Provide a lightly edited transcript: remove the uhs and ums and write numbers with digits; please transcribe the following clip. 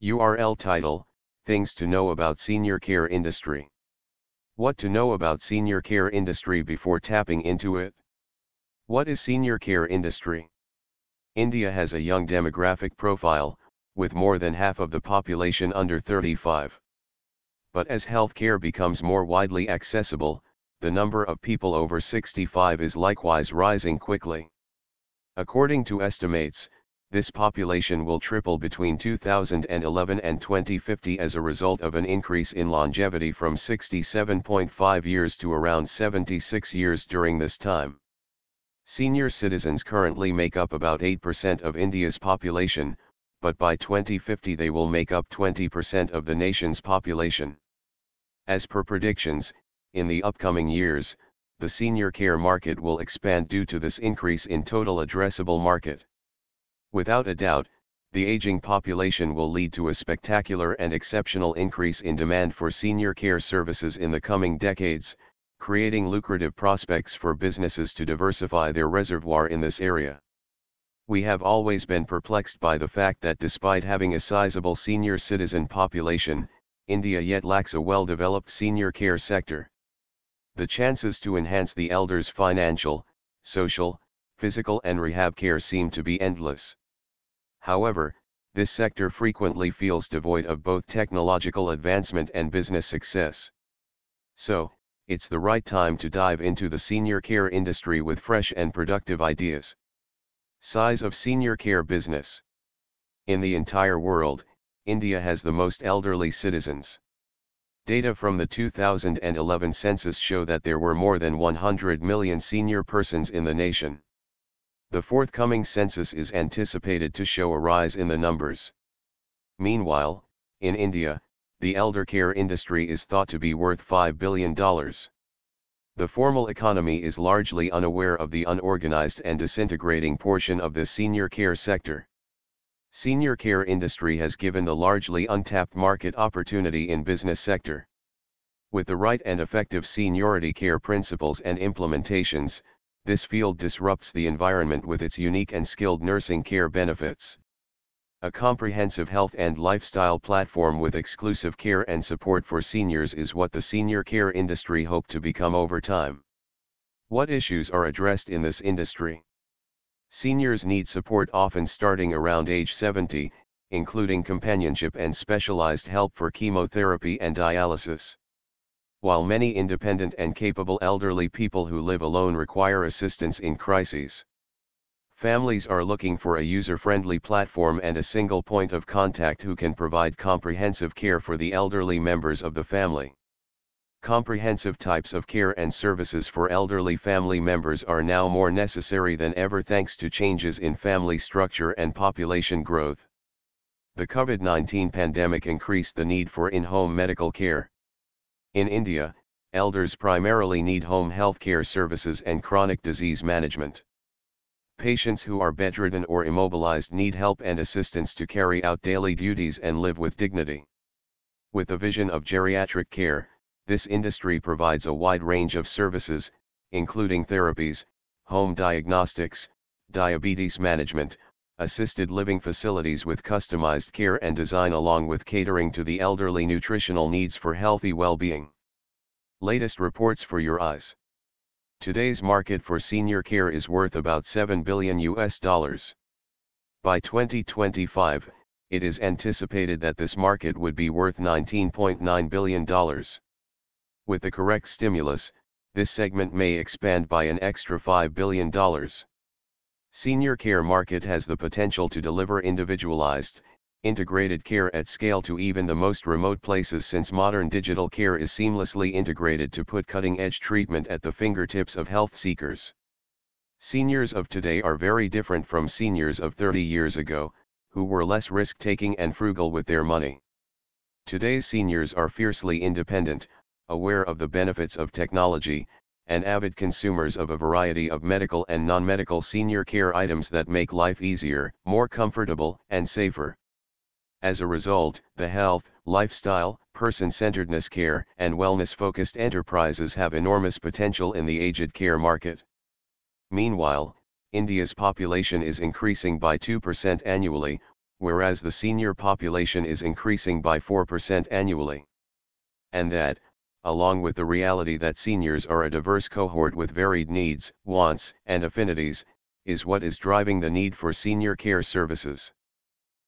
URL title, Things to know about senior care industry. What to know about senior care industry before tapping into it? What is senior care industry? India has a young demographic profile, with more than half of the population under 35. But as healthcare becomes more widely accessible, the number of people over 65 is likewise rising quickly. According to estimates, this population will triple between 2011 and 2050 as a result of an increase in longevity from 67.5 years to around 76 years during this time. Senior citizens currently make up about 8% of India's population, but by 2050 they will make up 20% of the nation's population. As per predictions, in the upcoming years, the senior care market will expand due to this increase in total addressable market. Without a doubt, the aging population will lead to a spectacular and exceptional increase in demand for senior care services in the coming decades, creating lucrative prospects for businesses to diversify their reservoir in this area. We have always been perplexed by the fact that despite having a sizable senior citizen population, India yet lacks a well-developed senior care sector. The chances to enhance the elders' financial, social, physical and rehab care seem to be endless. However, this sector frequently feels devoid of both technological advancement and business success. So, it's the right time to dive into the senior care industry with fresh and productive ideas. Size of senior care business. In the entire world, India has the most elderly citizens. Data from the 2011 census show that there were more than 100 million senior persons in the nation. The forthcoming census is anticipated to show a rise in the numbers. Meanwhile, in India, the elder care industry is thought to be worth $5 billion. The formal economy is largely unaware of the unorganized and disintegrating portion of the senior care sector. Senior care industry has given the largely untapped market opportunity in business sector. With the right and effective seniority care principles and implementations, this field disrupts the environment with its unique and skilled nursing care benefits. A comprehensive health and lifestyle platform with exclusive care and support for seniors is what the senior care industry hopes to become over time. What issues are addressed in this industry? Seniors need support often starting around age 70, including companionship and specialized help for chemotherapy and dialysis. While many independent and capable elderly people who live alone require assistance in crises, families are looking for a user-friendly platform and a single point of contact who can provide comprehensive care for the elderly members of the family. Comprehensive types of care and services for elderly family members are now more necessary than ever thanks to changes in family structure and population growth. The COVID-19 pandemic increased the need for in-home medical care. In India, elders primarily need home health care services and chronic disease management. Patients who are bedridden or immobilized need help and assistance to carry out daily duties and live with dignity. With the vision of geriatric care, this industry provides a wide range of services, including therapies, home diagnostics, diabetes management, assisted living facilities with customized care and design along with catering to the elderly nutritional needs for healthy well-being. Latest reports for your eyes. Today's market for senior care is worth about $7 billion. By 2025, it is anticipated that this market would be worth $19.9 billion. With the correct stimulus, this segment may expand by an extra $5 billion. Senior care market has the potential to deliver individualized, integrated care at scale to even the most remote places since modern digital care is seamlessly integrated to put cutting-edge treatment at the fingertips of health seekers. Seniors of today are very different from seniors of 30 years ago, who were less risk-taking and frugal with their money. Today's seniors are fiercely independent, aware of the benefits of technology, and avid consumers of a variety of medical and non-medical senior care items that make life easier, more comfortable, and safer. As a result, the health, lifestyle, person-centeredness care, and wellness-focused enterprises have enormous potential in the aged care market. Meanwhile, India's population is increasing by 2% annually, whereas the senior population is increasing by 4% annually. And that, along with the reality that seniors are a diverse cohort with varied needs, wants, and affinities, is what is driving the need for senior care services.